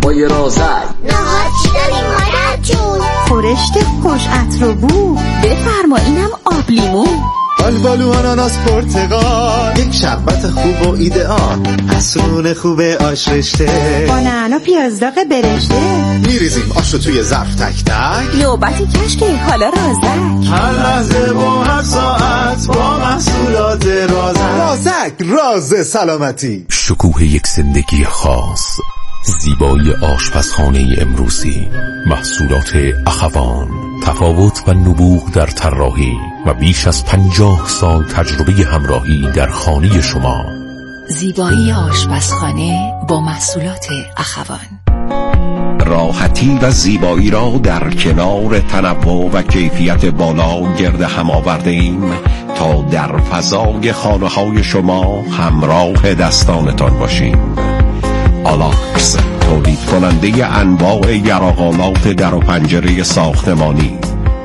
با یه رازک. نهار چی داریم مادر جون؟ خورشت خوش عطر و بو، بفرما اینم آب لیمو. آلبالو آناناس پرتقال، یک شربت خوب و ایدئال، حسون خوب آش رشته، با نعنا پیاز داغ برشته. میریزیم آش رو توی ظرف تک تک، نوبتی کشکه حالا رازک. هر لحظه و هر ساعت با محصولات رازک. رازک، راز سلامتی. شکوه یک زندگی خاص، زیبایی آشپزخانه امروزی، محصولات اخوان، تفاوت و نبوغ در طراحی و بیش از 50 سال تجربه همراهی در خانه شما. زیبایی آشپزخانه با محصولات اخوان. راحتی و زیبایی را در کنار تنوع و کیفیت بالا گرد هم آورده ایم تا در فضای خانه‌های شما همراه دستانتان باشیم. آلاکس، تولید کننده انواع یراقالات در و پنجره ساختمانی.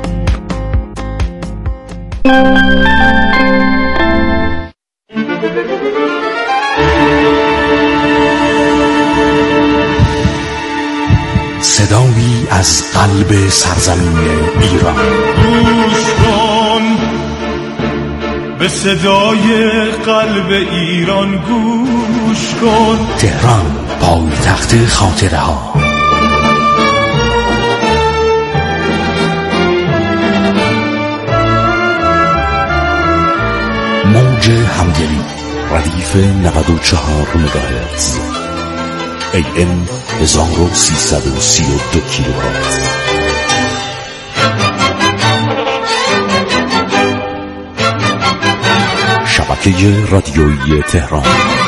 صدایی از قلب سرزمین ایران. گوش کن به صدای قلب ایران، گوش کن. تهران، پایتخت خاطره ها. موج همدلی، ردیف 94 مگاهرتز، AM 1332 کیلوهرتز. شبکه رادیویی تهران.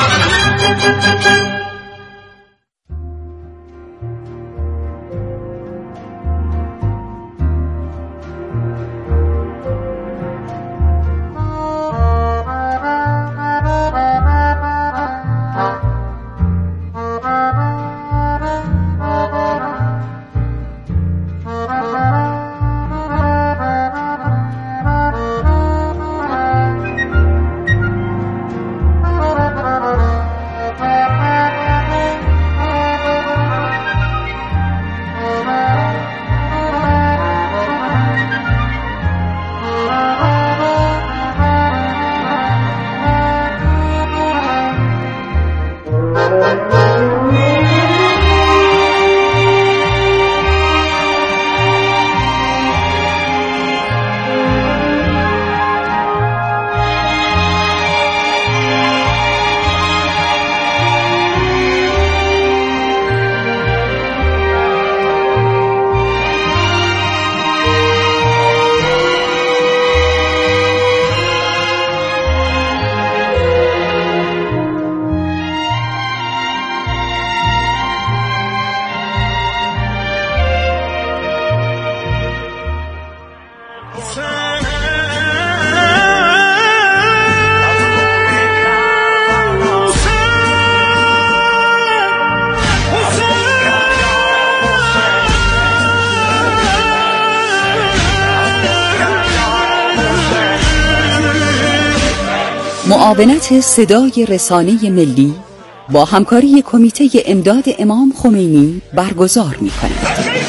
معاونت صدای رسانه ملی با همکاری کمیته امداد امام خمینی برگزار می‌کند.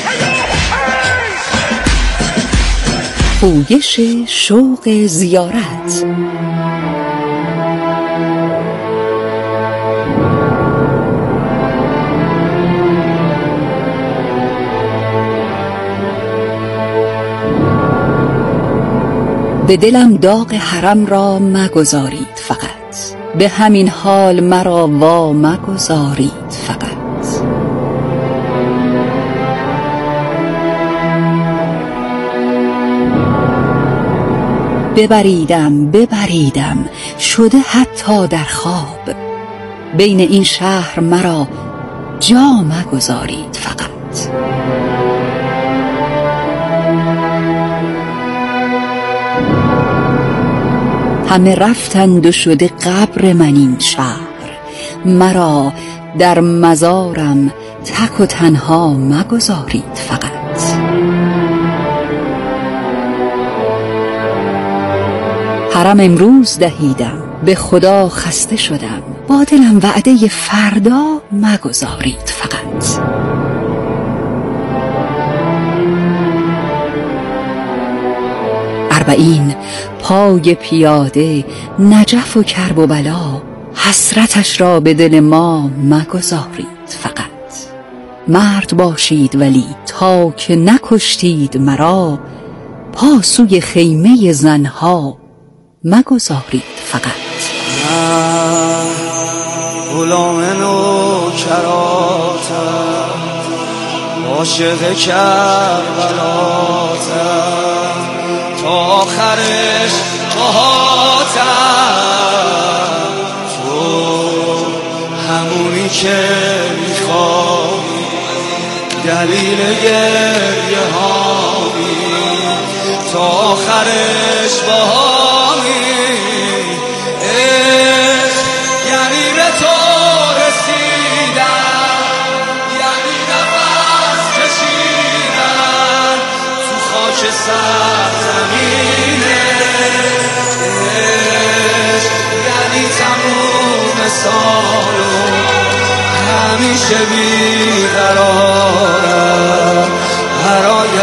پویش شوق زیارت. به دلم داغ حرم را مگذارید فقط، به همین حال مرا وا مگذارید فقط. ببریدم شده حتی در خواب، بین این شهر مرا جا مگذارید فقط. همه رفتند و شده قبر من این شهر، مرا در مزارم تک و تنها مگذارید فقط. حرم امروز دهیدم، به خدا خسته شدم، با دلم وعده فردا مگذارید فقط. اربعین پای پیاده نجف و کرب و بلا، حسرتش را به دل ما مگذارید فقط. مرد باشید ولی تا که نکشتید مرا، پا سوی خیمه زنها مگذارید فقط. غلام نوکراتم، عاشق کربلاتم، تا آخرش باهاتم. تو همونی که میخوایی، دلیل گریه هایی، تا آخرش باهایی. یعنی به تو رسیدن، یعنی نفس کشیدن تو خاک سرزمینه، یعنی تموم سالو همیشه بیقرارم برای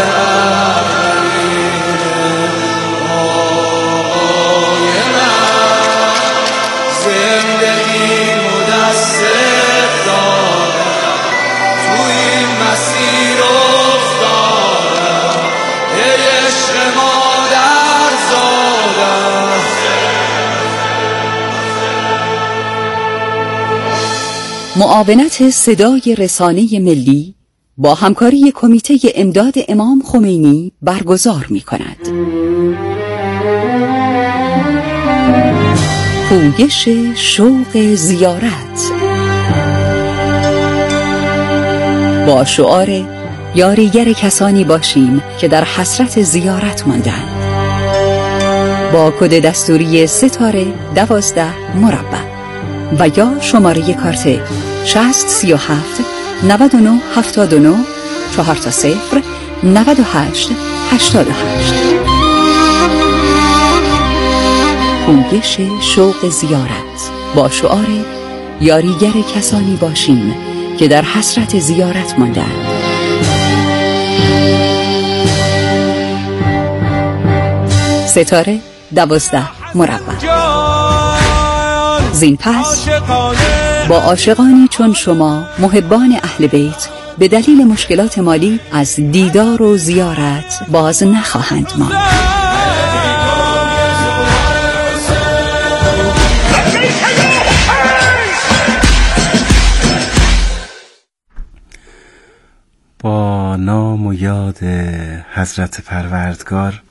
معاونت صدای رسانه ملی با همکاری کمیته امداد امام خمینی برگزار می کند. پویش شوق زیارت با شعار یاریگر کسانی باشیم که در حسرت زیارت ماندند، با کد دستوری ستاره 12 مربع و یا شماره کارت 6037 99 79 4 تا 0 98 88. پویش شوق زیارت با شعار یاریگر کسانی باشیم که در حسرت زیارت ماندند. ستاره 12 مربع. زین پس با عاشقانی چون شما محبان اهل بیت به دلیل مشکلات مالی از دیدار و زیارت باز نخواهند ماند. با نام و یاد حضرت پروردگار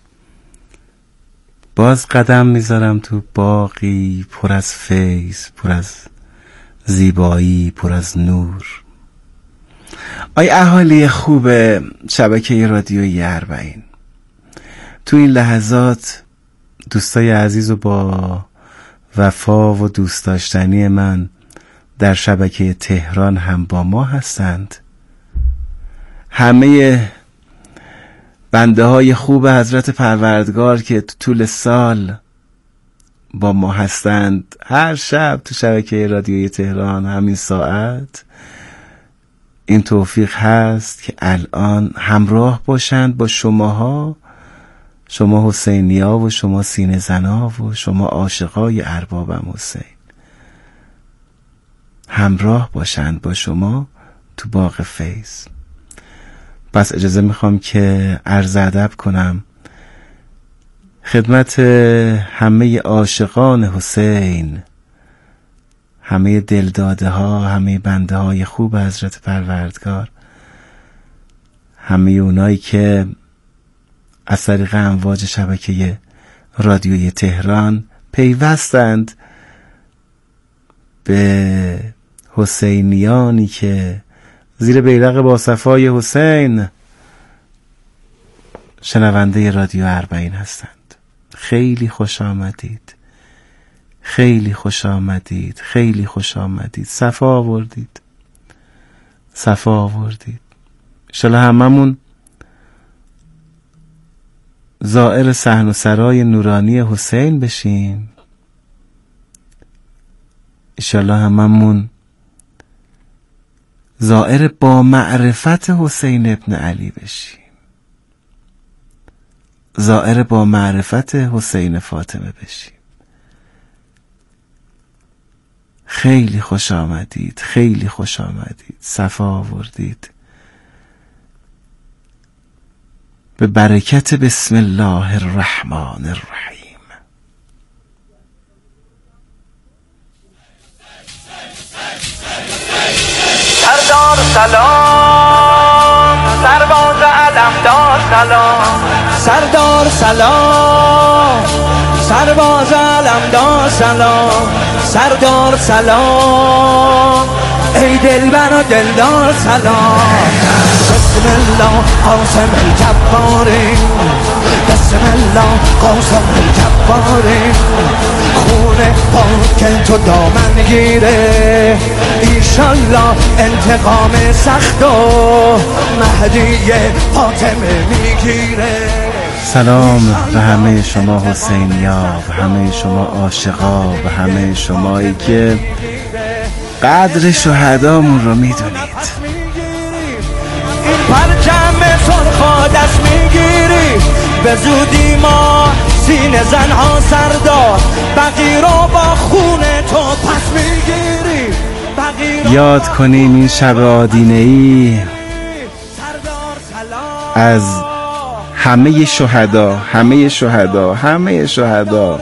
باز قدم میذارم تو باغی پر از فیض، پر از زیبایی، پر از نور. آی اهالی خوب شبکه رادیویی اربعین، تو این لحظات دوستای عزیز و با وفا و دوست داشتنی من در شبکه تهران هم با ما هستند. همه بنده های خوب حضرت پروردگار که تو طول سال با ما هستند، هر شب تو شبکه رادیویی تهران همین ساعت این توفیق هست که الان همراه باشند با شماها، شما حسینیا و شما سینه زنا و شما عاشقای اربابم حسین، همراه باشند با شما تو باغ فیض. پس اجازه میخوام که عرض ادب کنم خدمت همه عاشقان حسین، همه دلداده ها، همه بنده های خوب حضرت پروردگار، همه اونایی که از طریق امواج شبکه رادیویی تهران پیوستند به حسینیانی که زیر بیرق با صفای حسین شنونده رادیو اربعین هستند. خیلی خوش آمدید، خیلی خوش آمدید، خیلی خوش آمدید. صفا آوردید، صفا آوردید. انشالله هممون زائر صحن و سرای نورانی حسین بشیم. انشالله هممون زائر با معرفت حسین ابن علی بشیم. زائر با معرفت حسین فاطمه بشیم. خیلی خوش آمدید، خیلی خوش آمدید، صفا آوردید. به برکت بسم الله الرحمن الرحیم. سردار سلام، سرباز علمدار سلام، سردار سلام، سرباز علمدار سلام، سردار سلام، ای دلبر و دلدار سلام. بسم الله قاسم الجباری، بسم الله قاسم الجباری، خون پاک تو دامن گیره، ایشالله انتقام سخت و مهدی فاطمه میگیره. سلام به همه شما حسینیا، به همه شما عاشقا، به همه شمایی که قدر شهدامون رو میدونید. این پرچم سرخ دست میگیری، به زودی ما سینه زنها سردار، بقی رو با خون تو پس میگیری. یاد کنیم این شب آدینه‌ای از همه شهدا، همه شهدا، همه شهدا،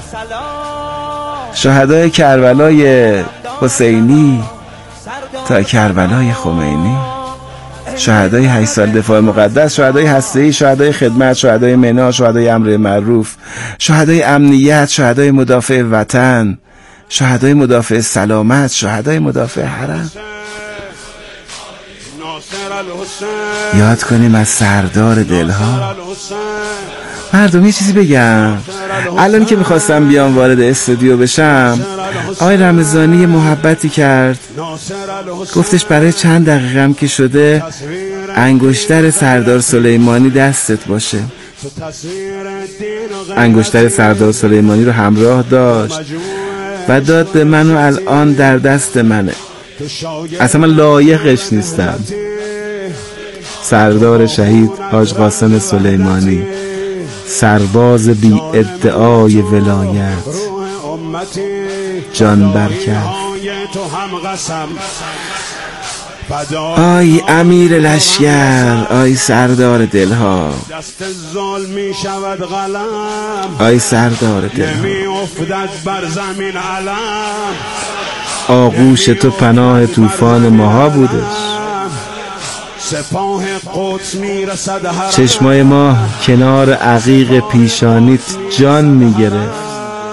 شهدای کربلای حسینی تا کربلای خمینی، شهدای 8 سال دفاع مقدس، شهدای هسته‌ای، شهدای خدمت، شهدای منا، شهدای امر معروف، شهدای امنیت، شهدای مدافع وطن، شهدای مدافع سلامت، شهدای مدافع حرم. یاد کنیم از سردار دلها. مردم یه چیزی بگم، الان که میخواستم بیام وارد استودیو بشم، آقای رمضانی محبتی کرد، گفتش برای چند دقیقه هم که شده انگشتر سردار سلیمانی دستت باشه. انگشتر سردار سلیمانی رو همراه داشت و داد به من و الان در دست منه. اصلا من لایقش نیستم. سردار شهید حاج قاسم سلیمانی، سرباز بی ادعای ولایت، جان برکف. آی امیر لشگر، آی سردار دلها، آی سردار دلها، آغوش تو پناه طوفان ماها بودش. چشمای ما کنار عقیق پیشانیت جان میگرفت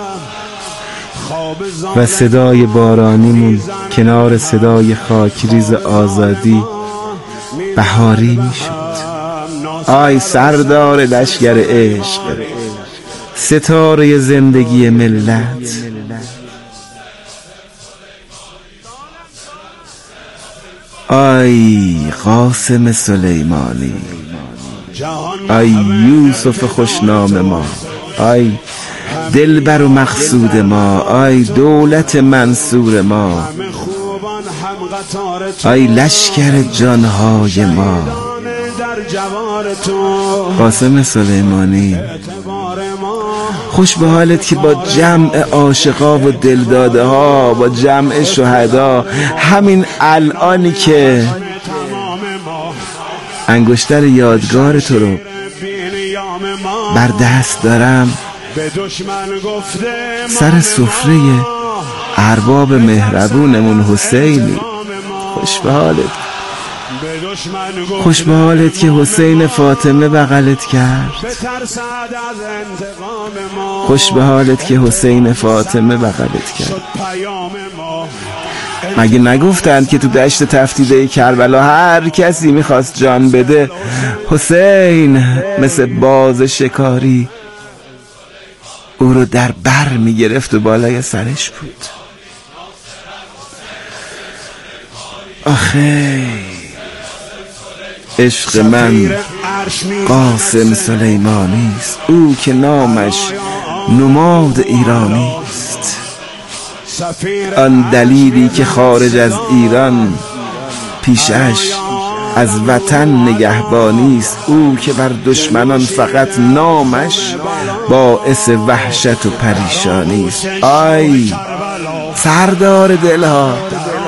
و صدای بارانیمون کنار صدای خاکریز آزادی بهاری میشد. آی سردار لشگر عشق، ستاره زندگی ملت، آی قاسم سلیمانی، آی یوسف خوشنام ما، آی دلبر و مقصود ما، آی دولت منصور ما، آی لشکر جانهای ما. قاسم سلیمانی، خوش به حالت که با جمع عاشقا و دلداده ها، با جمع شهدا، همین الانی که انگشتر یادگار تو رو بر دست دارم، سر سفره ارباب مهربونمون حسینی، خوش به حالت، خوش به حالت که حسین فاطمه بغلت کرد، خوش به حالت که حسین فاطمه بغلت کرد. مگه نگفتند که تو دشت تفتیده کربلا هر کسی میخواست جان بده، حسین مثل باز شکاری او رو در بر میگرفت و بالای سرش بود. آخه عشق من قاسم سلیمانی است، او که نامش نماد ایرانی است، آن دلیلی که خارج از ایران پیشش از وطن نگهبانیست. او که بر دشمنان فقط نامش باعث وحشت و پریشانیست. آی سردار دلها،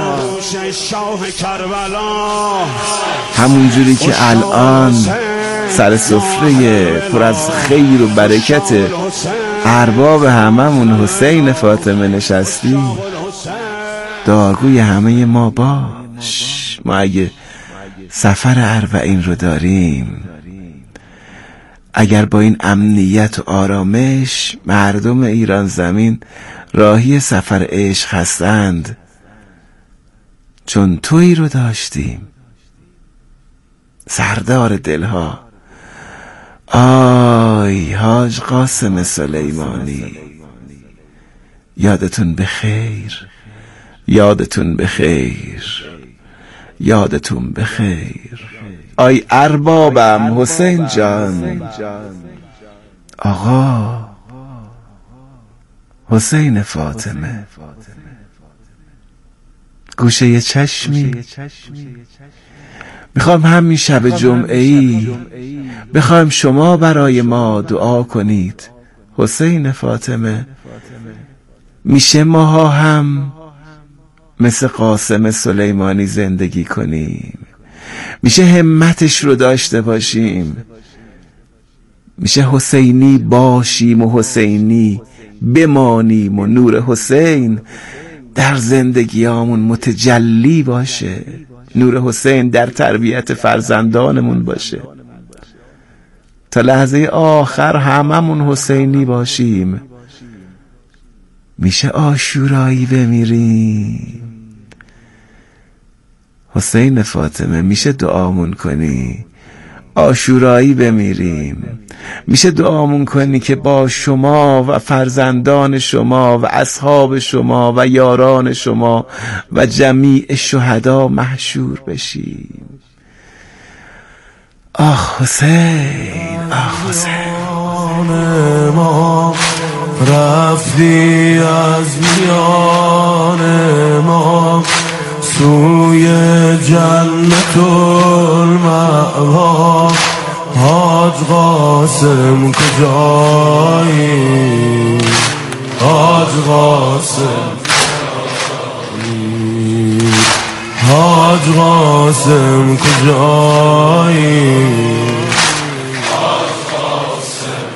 همونجوری که الان سر سفره پر از خیر و برکت ارباب هممون حسین فاطمه نشستی، دعاگوی همه ما باش. ما اگه سفر اربعین رو داریم، اگر با این امنیت و آرامش مردم ایران زمین راهی سفر عشق هستند، چون تویی رو داشتیم سردار دلها. آی حاج قاسم سلیمانی، یادتون بخیر، یادتون بخیر، یادتون بخیر. آی اربابم حسین جان، آقا حسین فاطمه، گوشه چشمی میخوام همین شب جمعه‌ای بخوایم شما برای ما دعا کنید. حسین فاطمه، میشه ماها هم مثل قاسم سلیمانی زندگی کنیم؟ میشه همتش رو داشته باشیم؟ میشه حسینی باشیم و حسینی بمانیم و نور حسین در زندگیامون متجلی باشه، نور حسین در تربیت فرزندانمون باشه، تا لحظه آخر هممون حسینی باشیم؟ میشه عاشورایی بمیریم؟ حسین فاطمه، میشه دعامون کنی عاشورایی بمیریم؟ میشه دعامون کنی که با شما و فرزندان شما و اصحاب شما و یاران شما و جمیع شهدا محشور بشیم؟ آخ حسین، آخ حسین، ما رفتی از میان ما سوی جنت المأوا. حاج قاسم کجایی؟ حاج قاسم، حاج قاسم کجایی؟ حاج قاسم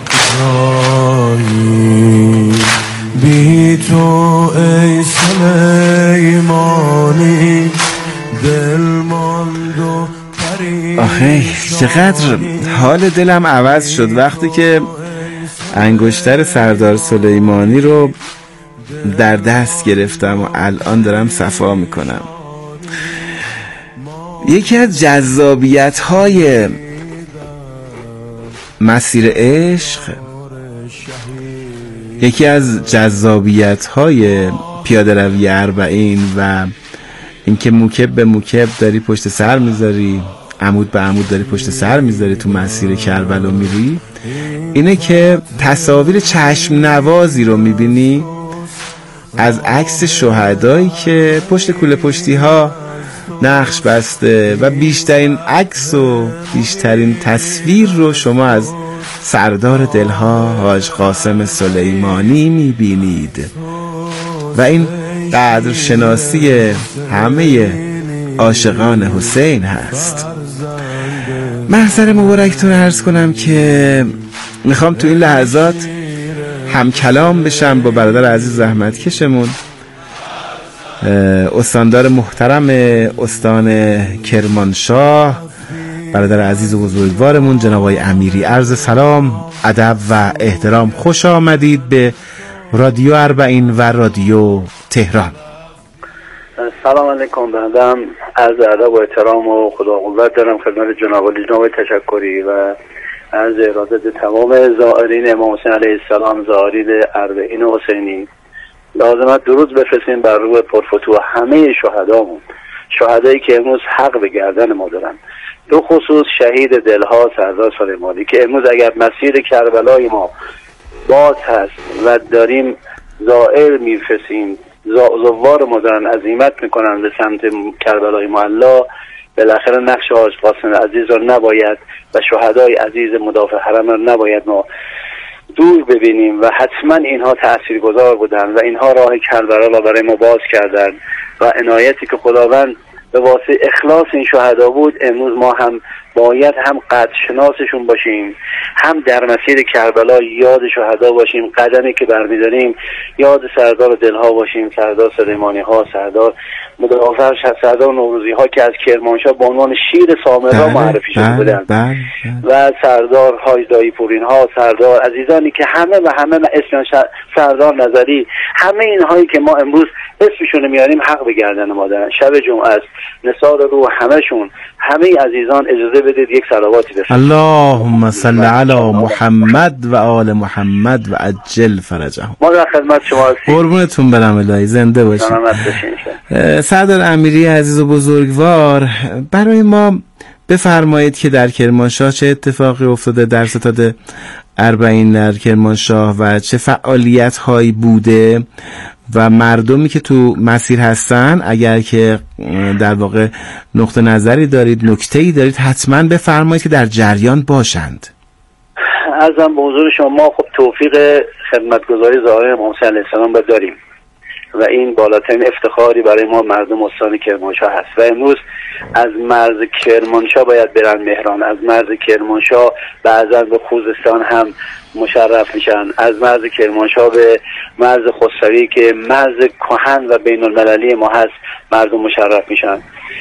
کجایی؟ بی تو ای سلیمانی دل ماند و آخه چقدر حال دلم عوض شد وقتی که انگشتر سردار سلیمانی رو در دست گرفتم و الان دارم صفا میکنم. یکی از جذابیت‌های مسیر عشق، یکی از جذابیت‌های پیاده روی اربعین و اینکه موکب به موکب داری پشت سر میذاری، عمود به عمود داری پشت سر میذاری تو مسیر کربلا میری، اینه که تصاویر چشم نوازی رو میبینی از عکس شهدایی که پشت کوله پشتی ها نقش بسته و بیشترین عکس و بیشترین تصویر رو شما از سردار دلها حاج قاسم سلیمانی میبینید و این قدر شناسی همه عاشقان حسین هست. محضر مبارکتون عرض کنم که میخوام تو این لحظات هم کلام بشم با برادر عزیز زحمتکشمون استاندار محترم استان کرمانشاه، برادر عزیز و بزرگوارمون جناب آقای امیری. عرض سلام، ادب و احترام. خوش آمدید به رادیو اربعین و رادیو تهران. سلام علیکم. بندم عرض ادب و احترام و خدا قوت دارم خدمت جناب عالی، جناب تشکری و عرض ارادت تمام زائرین امام حسین علیه السلام، زائرین اربعین حسینی. لازمت درود بفرستیم بر روح پرفتوح همه شهدامون، شهدایی که امروز حق به گردن ما دارن، به خصوص شهید دلها سردار سلیمانی که امروز اگر مسیر کربلای ما باز هست و داریم زائر میفرستیم، زوار ما دارن عزیمت میکنن به سمت کربلای معلا، بالاخره نقش حاج قاسم عزیز رو نباید و شهدای عزیز مدافع حرم رو نباید ما دور ببینیم و حتما اینها تاثیرگذار بودن و اینها راه کربلا را برای ما باز کردن و عنایتی که خداوند به واسه اخلاص این شهدا بود، امروز ما هم باید هم قدر شناسشون باشیم، هم در مسیر کربلا یاد شهدا باشیم، قدمی که برمی‌داریم یاد سردار دلها باشیم، سردار سلیمانی ها، سردار مدافع، سردار نوروزی ها که از کرمانشاه به عنوان شیر سامرا معرفی شده بودند و سردار حاج دایی پورین ها، سردار عزیزانی که همه اسم سردار نظری، همه اینهایی که ما امروز اسمشون میاریم حق به گردن ما دارن. شب جمعه است، نثار روح همشون، همه عزیزان اجازه بدید یک صلواتی بفرستیم. اللهم صل علی محمد و آل محمد و عجل فرجهم. ما در خدمت شما هستیم. قربونتون برم الهی، زنده باشید. سلامت باشین. سردار امیری عزیز و بزرگوار، برای ما بفرمایید که در کرمانشاه چه اتفاقی افتاده در ستاد اربعین در کرمانشاه و چه فعالیت هایی بوده و مردمی که تو مسیر هستن اگر که در واقع نقطه نظری دارید، نکته‌ای دارید، حتما بفرمایید که در جریان باشند. عرضم به حضور شما، ما خب توفیق خدمتگزاری زائرین امام حسین علیه السلام داریم و این بالاترین افتخاری برای ما مردم استان کرمانشاه هست و امروز از مرز کرمانشاه باید برن مهران، از مرز کرمانشاه بعضا به خوزستان هم مشرف میشن، از مرز کرمانشاه به مرز خسروی که مرز کهن و بین المللی ما هست مردم مشرف میشن.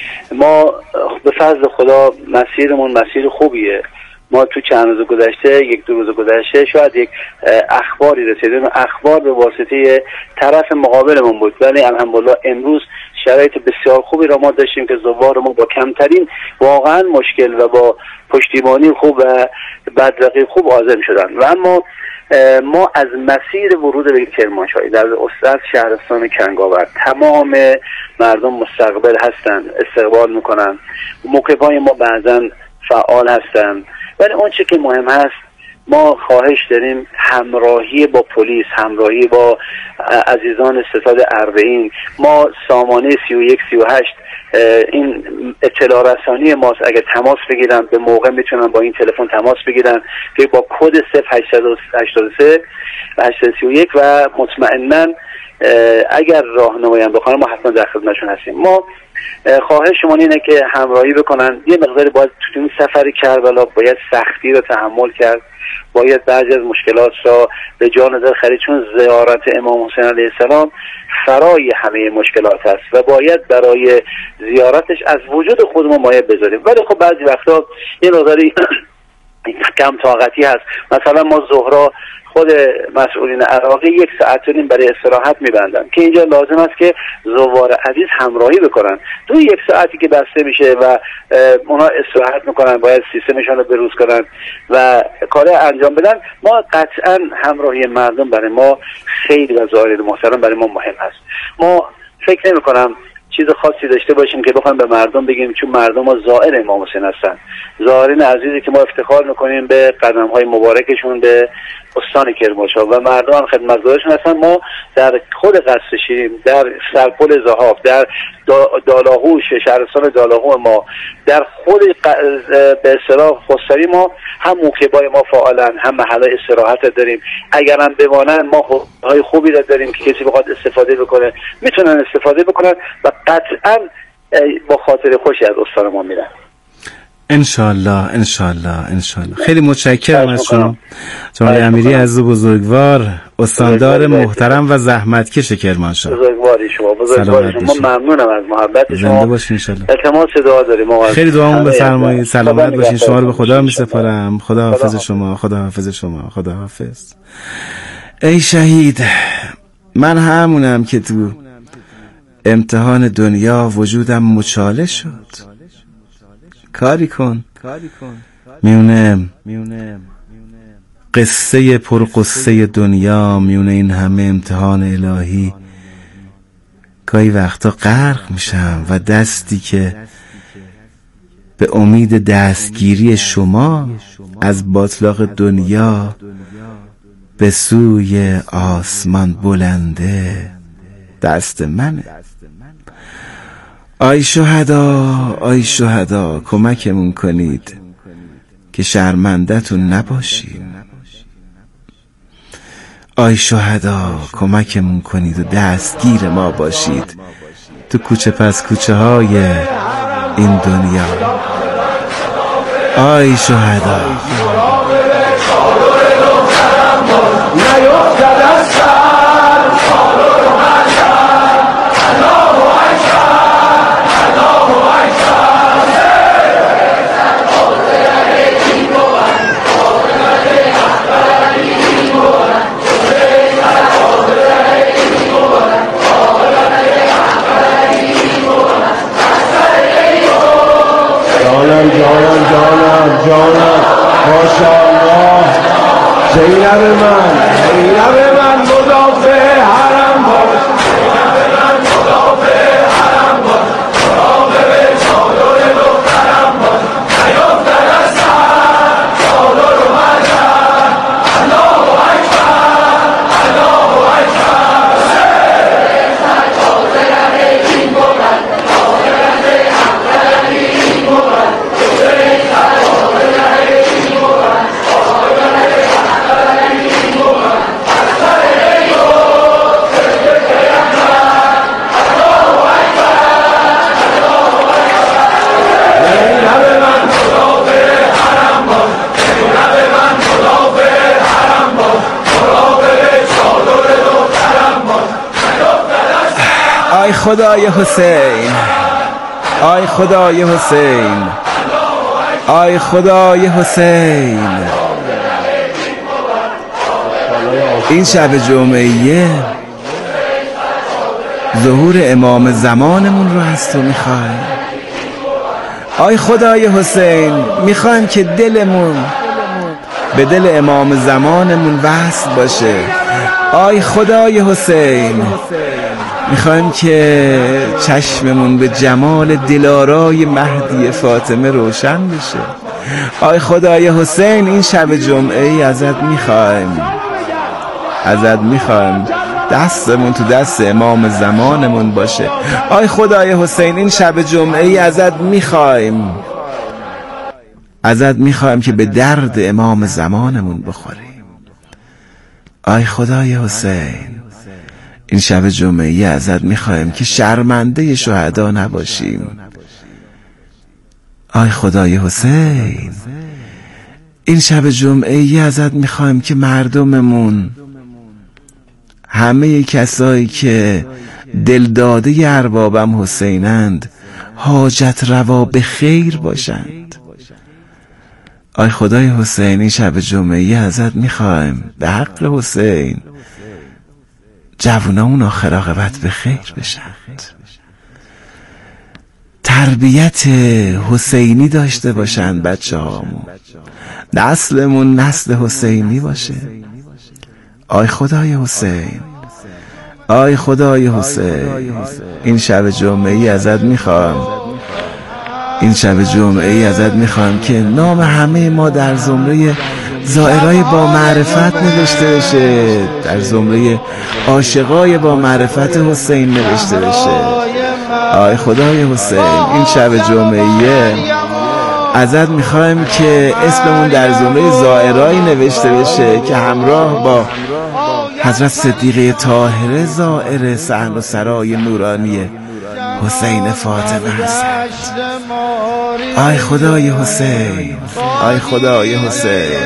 ما به فضل خدا مسیرمون مسیر خوبیه. ما تو چند روز گذشته، یک دو روز گذشته شاید یک اخباری رسیدیم، اخبار به واسطه طرف مقابلمون بود، ولی الحمدلله امروز شرایط بسیار خوبی را ما داشتیم که زوارمون با کمترین واقعا مشکل و با پشتیبانی خوب و بدرقی خوب عازم شدن. و اما ما از مسیر ورود به کرمانشاه در استان شهرستان کنگاور تمام مردم مستقبل هستند، استقبال میکنن، موقعهای ما بعضا فعال هستند، ولی اون چه که مهم هست ما خواهش داریم همراهی با پلیس، همراهی با عزیزان ستاد اربعین. ما سامانه 31-38 این اطلاع رسانی ماست، اگر تماس بگیرن به موقع میتونن با این تلفن تماس بگیرن که با کد 0883 831 و مطمئنا اگر راهنمایی هم بخوان ما حتما در خدمتشون هستیم. ما خواهشمون اینه که همراهی بکنن. یه مقداری باید تو این سفر کربلا باید سختی رو تحمل کرد، باید بعضی از مشکلات را به جا نظر خرید، چون زیارت امام حسین علیه السلام فرای همه مشکلات است و باید برای زیارتش از وجود خودمون مایه بذاریم. ولی خب بعضی وقتا یه مقداری کم طاقتی هست. مثلا ما ظهرا خود مسئولین عراقی 1 ساعت و نیم برای استراحت میبندن که اینجا لازم است که زوار عزیز همراهی بکنن. تو 1 ساعتی که بسته میشه و اونا استراحت میکنن، باید سیستمشون رو بروز کنن و کار انجام بدن. ما قطعا همراهی مردم برای ما خیلی و زائرین محترم برای ما مهم هست. ما فکر نمی کنم چیز خاصی داشته باشیم که بخوایم به مردم بگیم، چون مردم ها زائر امام حسین هستن، زائرین عزیزی که ما افتخار میکنیم به قدم های مبارکشون به استان کرمانشاه و مردم هم خدمتگزارشون هستن. ما در خود قصر شیرین، در سرپل زهاف، در دالاهوش، شهرستان دالاهو ما، در خود به اصطلاح خسروی ما هم موکبای ما فعالن، هم محل استراحت داریم. اگر هم بمانن ما های خوبی داریم که کسی بخواد استفاده بکنه میتونن استفاده بکنن و قطعا با خاطر خوشی از استان ما میرن. انشالله انشالله انشالله. خیلی متشکرم از شما جناب امیری عزیز و بزرگوار، استاندار محترم و زحمتکش کرمانشاه. بزرگواری شما، بزرگواری شما. ممنونم از محبت شما. زنده باشین انشالله. التماس دعا داریم. خیلی دعامون بفرمایید. سلامت باشین. شما رو به خدا میسپارم. خدا حافظ شما، خدا حافظ شما، خدا حافظ. ای شهید، من همونم که تو امتحان دنیا وجودم مچاله شد. کاری کن میونه قصه پرقصه دنیا، میونه این همه امتحان الهی گاهی وقتا غرق میشم و دستی که به امید دستگیری شما از باطلاق دنیا به سوی آسمان بلنده دست منه. آی شهدا، آی شهدا، کمکمون کنید که شرمنده‌تون نباشیم. آی شهدا، کمکمون کنید و دستگیر ما باشید تو کوچه پس کوچه های این دنیا. آی شهدا، جانم ماشاءالله. زینب من مدافع حرم باش، زینب من مدافع حرم باش، مراقب چادر دخترم باش، نیفتد از سر چادر و مرجان. الله اکبر، الله اکبر. سر چادر این بلند، چادر حق این بلند. آی خدای حسین، آی خدای حسین، آی خدای حسین. این شب جمعه ظهور امام زمانمون رو از تو میخوایم. آی خدای حسین، میخوایم که دلمون به دل امام زمانمون وصل باشه. آی خدای حسین، میخوایم که چشممون به جمال دلارای مهدی فاطمه روشن بشه. آی خدای حسین، این شب جمعه ای ازت میخوایم دستمون تو دست امام زمانمون باشه. آی خدای حسین، این شب جمعه ای ازت میخوایم که به درد امام زمانمون بخوریم. آی خدای حسین، این شب جمعه ازت میخوایم که شرمنده شهدا نباشیم. آی خدای حسین، این شب جمعه ازت میخوایم که مردممون، همه کسایی که دلداده اربابم حسینند، حاجت روا به خیر باشند. آی خدای حسین، این شب جمعه ازت میخوایم به حق حسین جوانامون آخر عاقبت به خیر بشند، تربیت حسینی داشته باشند بچه هامون، نسلمون نسل حسینی باشه. آی خدای حسین، آی خدای حسین، این شب جمعه ازت میخوام که نام همه ما در زمره زائرای با معرفت نوشته بشه، در زمره عاشقای با معرفت حسین نوشته بشه. آی خدای حسین، این شب جمعه ازت میخوایم که اسممون در زمره زائرای نوشته بشه که همراه با حضرت صدیقه طاهره زائر صحن و سرای نورانی حسین فاطمه هستند. آی خدای حسین، آی خدای حسین،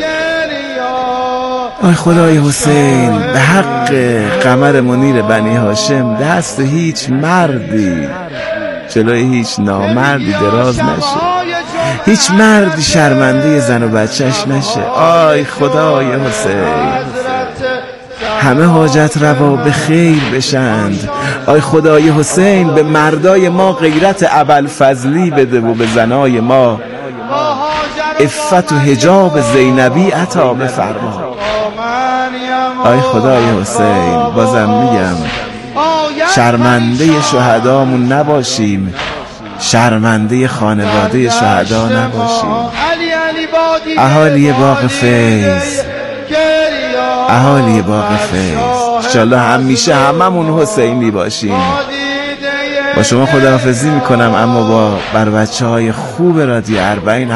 آی خدای حسین، به حق قمر منیر بنی هاشم دست هیچ مردی جلوی هیچ نامردی دراز نشه، هیچ مردی شرمنده زن و بچهش نشه. آی خدای حسین، همه حاجت روا به خیر بشند. آی خدای حسین، به مردای ما غیرت ابوالفضلی بده و به زنای ما عفت و حجاب زینبی عطا بفرما. آی خدای حسین، بازم میگم شرمنده شهدامون نباشیم، شرمنده خانواده شهدا نباشیم. اهالی باغ فیض، اهالی باغ فیض، انشالله همیشه هممون حسینی باشیم. با شما خداحافظی میکنم، اما با بر بچه های خوب رادیو اربعین